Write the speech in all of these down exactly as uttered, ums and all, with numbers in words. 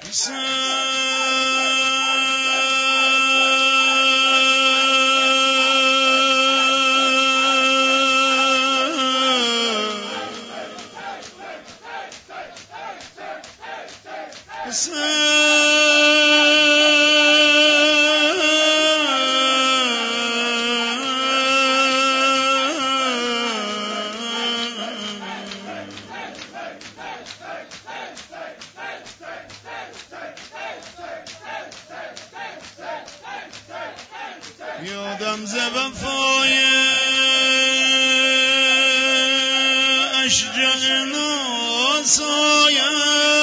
یادم ز وفای اشجان ناسایم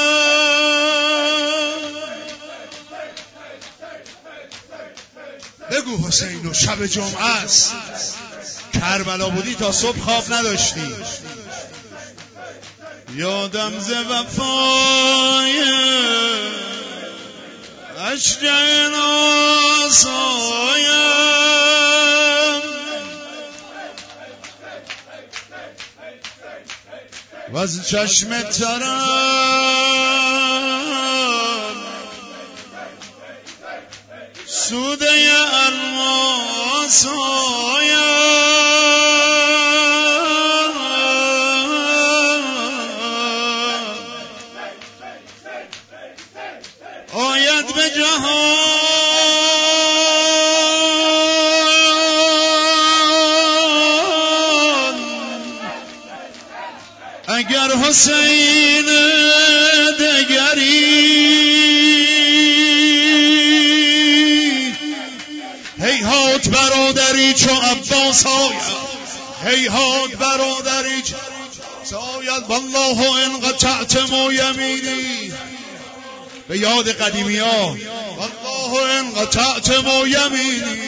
بگو حسین و شب جمعه است کربلا بودی تا صبح خواب نداشتی. یادم ز وفای اشجان ناسایم و از چشم ترم سوده الماسایم آید به جهان اگر حسین دگری هیهات برادری چو عباس آید هیهات برادری چو آید والله ان قطعتم یمینی به یاد قدیمی ها والله ان قطعتم یمینی